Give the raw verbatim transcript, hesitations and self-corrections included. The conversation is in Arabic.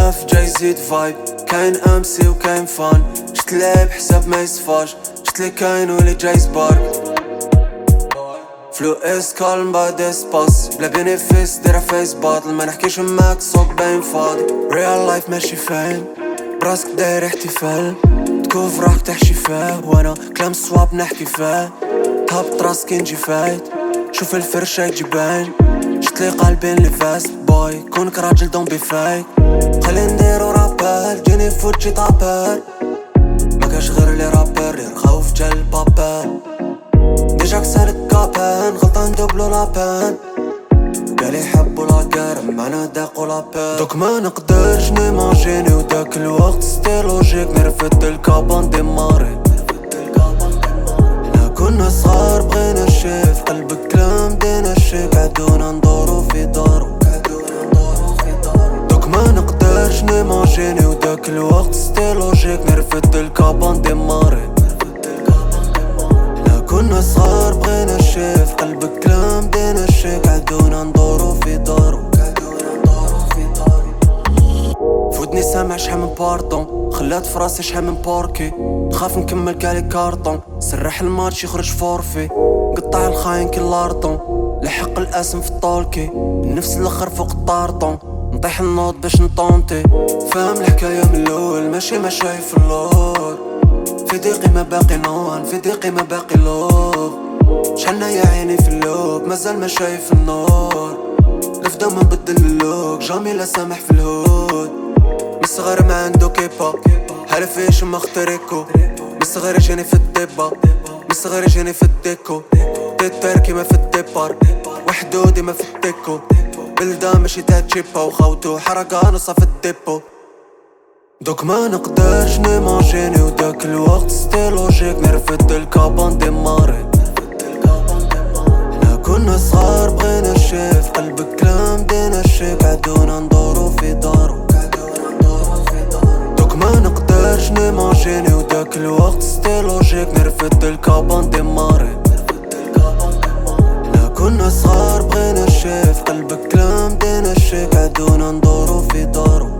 الشغف جاي يزيد فايب. كاين امسي وكاين فان، جيت لعب حساب ما يصفاش، جيت لي كاين ولي جاي سبارك. فلو اس كالم بعد اسباس بلا بينيفيس دايرة فيس باطل. ما نحكيش معاك صوت باين فاضي، ريال لايف ماشي فاهم. براسك داير احتفال، تكوف راك تحشي فيه وانا كلام صواب نحكي فيه. هبط راسك نجي فايت، شوف الفرشة يجي باين. جيتلي قلبين لي فاست بوي، كونك راجل دون بي فايك. خلي نديرو رابال جيني فوت جي طابال. مكاش غير لي رابر يرخاو في جال بابال. ديجا كسالك كابان غلطان دوبلو لابان. قالي حبو لاكارم معنا داقو لابان. دوك ما نقدرش نيماجيني وداك الوقت ستي لوجيك نرفد الكابان ديماري. حنا كنا صغار بغينا الشيف قلبك كلام دينا الشيك عدونا ندورو في دارو. دوك ما نقدرش نيماجيني وداك الوقت ستي لوجيك نرفد الكابان ديماري. كنا صغار بغينا الشيف قلبك كلام دينا الشيك عدونا ندورو في دارو. فودني سامع شحال من باردون، خلات فراسي شحال من بوركي. نخاف نكمل كالي كارطون، سرح الماتش يخرج فورفي. قطع الخاين كي لاردون، لحق الاسم في الطولكي. النفس الاخر فوق الطارطون، نطيح النوض باش نطونتي. فاهم الحكاية من الاول ماشي ما شايف اللور. في ضيقي ما باقي نون، في ضيقي ما باقي لوب. شحالنا يا عيني في اللوب مازال ما شايف النور. نفدا ما نبدل اللوك جامي لا سامح في الهود. من الصغر ما عندو كيبا هلا فيش ما اختريكو. من الصغر جاني في الدبا، من الصغر جاني في الديكو. تيتر كيما في الديبار وحدو ديما في الديكو. بلدا ماشي تاع تشيبا وخوتو حركة نصا في الديبو. دوك ما نقدرش نيماجيني وداك الوقت ستي لوجيك نرفد الكابان ديماري. حنا كنا صغار بغينا الشيف قلبك كلام دينا الشيك عدونا ندورو في دارو. دوك ما نقدرش نيماجيني وداك الوقت ستي لوجيك نرفد الكابان ديماري. حنا كنا صغار بغينا الشيف قلبك كلام دينا الشيك عدونا ندورو في دارو.